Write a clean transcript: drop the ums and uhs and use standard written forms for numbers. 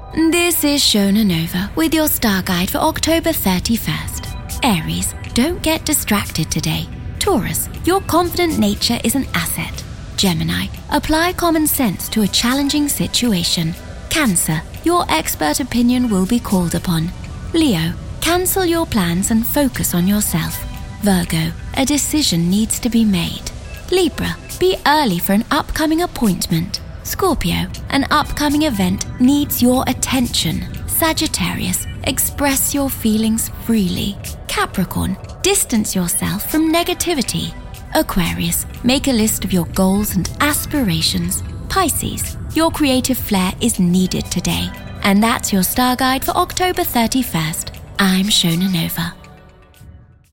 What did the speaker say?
This is Shona Nova with your star guide for October 31st. Aries, don't get distracted today. Taurus, your confident nature is an asset. Gemini, apply common sense to a challenging situation. Cancer, your expert opinion will be called upon. Leo, cancel your plans and focus on yourself. Virgo, a decision needs to be made. Libra, be early for an upcoming appointment. Scorpio, an upcoming event needs your attention. Sagittarius, express your feelings freely. Capricorn, distance yourself from negativity. Aquarius, make a list of your goals and aspirations. Pisces, your creative flair is needed today. And that's your star guide for October 31st. I'm Shona Nova.